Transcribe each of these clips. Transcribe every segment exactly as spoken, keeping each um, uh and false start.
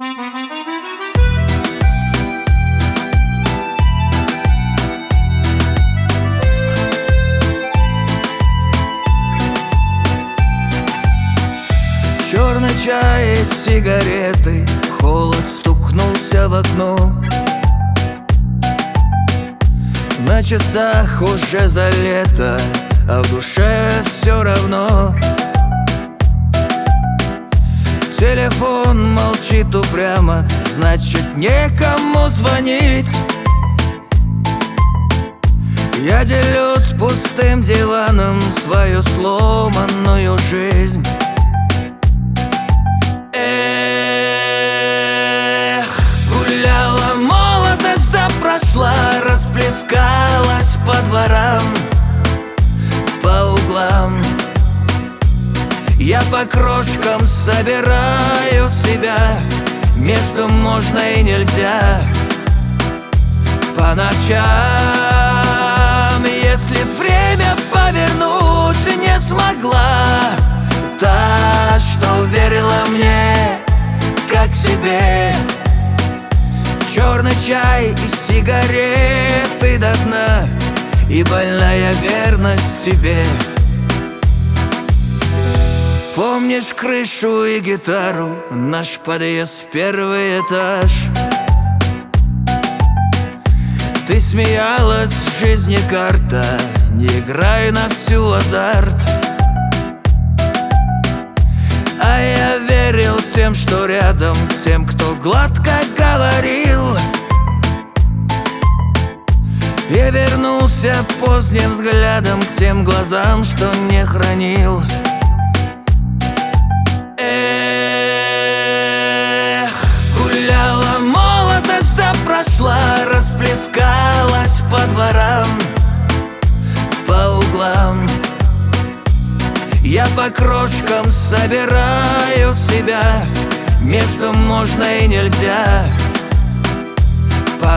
Черный чай и сигареты, холод стукнулся в окно. На часах уже за лето, а в душе все равно. Телефон молчит упрямо, значит некому звонить. Я делюсь пустым диваном свою сломанную жизнь. Эх, гуляла молодость, да прошла, расплескалась по дворам, по углам. Я по крошкам собираю себя, между можно и нельзя. По ночам, если время повернуть не смогла, та, что верила мне, как себе. Черный чай и сигареты до дна, и больная верность тебе. Помнишь крышу и гитару, наш подъезд, первый этаж? Ты смеялась, в жизни карта, не играй на всю азарт. А я верил тем, что рядом, тем, кто гладко говорил. Я вернулся поздним взглядом к тем глазам, что не хранил. Эх, гуляла молодость, да прошла, расплескалась по дворам, по углам. Я по крошкам собираю себя, между можно и нельзя. По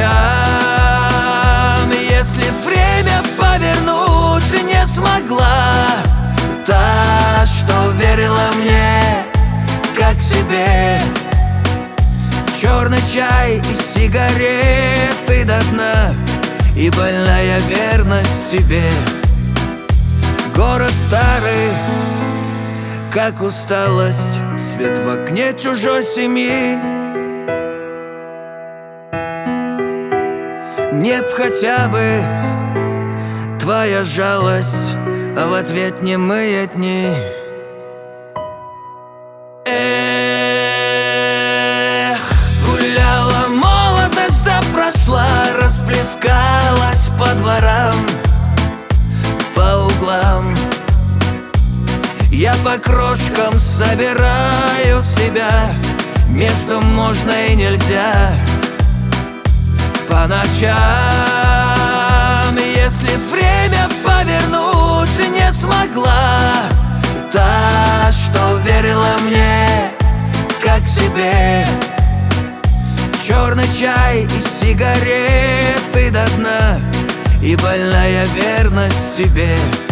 ночам, если время повернуть не смогла, та, что верила мне, как себе. Черный чай и сигареты до дна, и больная верность тебе. Город старый, как усталость, свет в окне чужой семьи. Нет хотя бы твоя жалость, а в ответ немые дни. Эх, гуляла молодость, да прошла, расплескалась по дворам, по углам. Я по крошкам собираю себя, между можно и нельзя. По ночам, если время повернуть не смогла, та, что верила мне, как себе. Черный чай и сигареты до дна, и больная верность тебе.